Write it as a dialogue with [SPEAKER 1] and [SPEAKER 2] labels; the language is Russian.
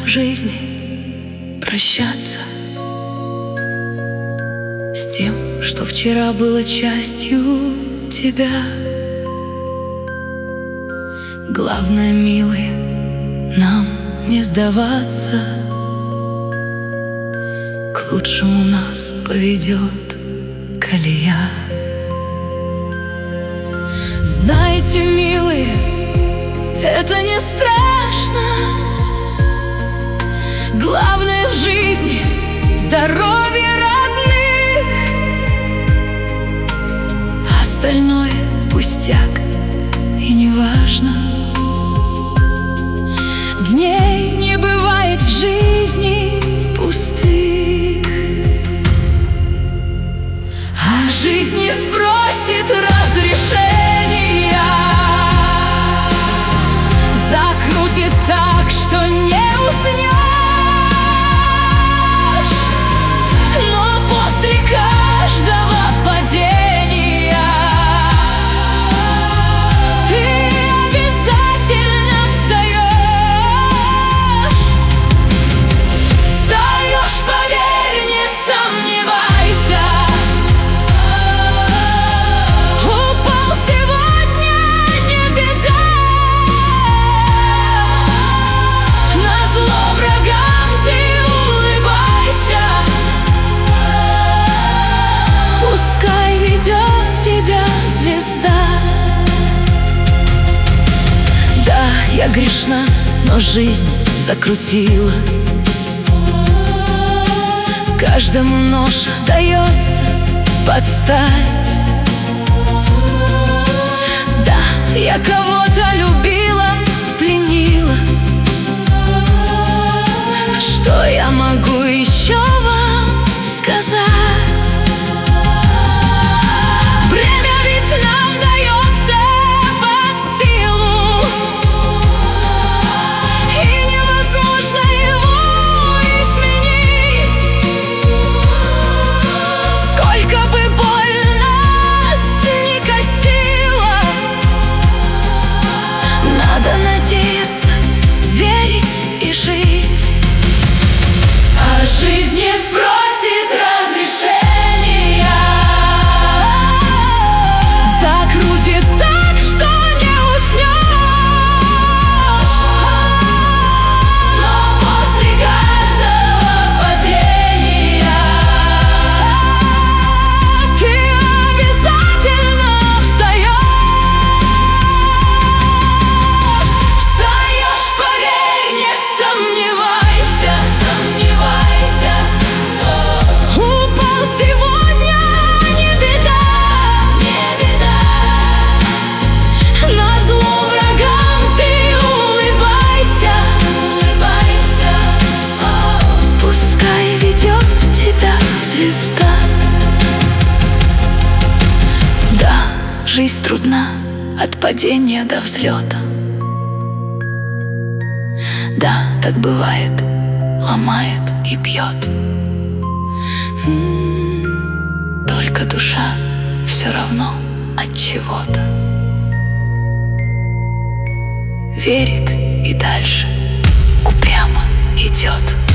[SPEAKER 1] жизни прощаться с тем, что вчера было частью тебя. Главное, милый, нам не сдаваться. К лучшему нас поведет колея. Знаете, милые, это не страшно. Главное в жизни — здоровье родных. Остальное пустяк и неважно. Дней не бывает в жизни пустых, а жизнь не спросит разрешения, закрутит так, что не уснешь. Но после каждого падения ты обязательно встаешь. Встаешь, поверь, не сомневайся. Упал сегодня, не беда. Назло врагам ты улыбайся. Пускай ведет тебя звезда. Да, я грешна, но жизнь закрутила. Каждому нож дается под стать. Да, я кого-то любила, пленила. Что я могу еще вам сказать? Время ведь нам дается под силу, и невозможно его изменить. Сколько бы боль нас ни косила, надо надеяться, верить и жить. А жизнь не спросит разрешения, закрутит так, что не уснешь. Но после каждого падения ты обязательно встаешь. Встаешь, поверь, не сомневайся, сомневайся. Упал сегодня, не беда, не беда. Назло врагам ты улыбайся, улыбайся. Пускай ведет тебя звезда. Да, жизнь трудна от падения до взлета. Да, так бывает, ломает и бьет. Только душа все равно от чего-то верит и дальше упрямо идет.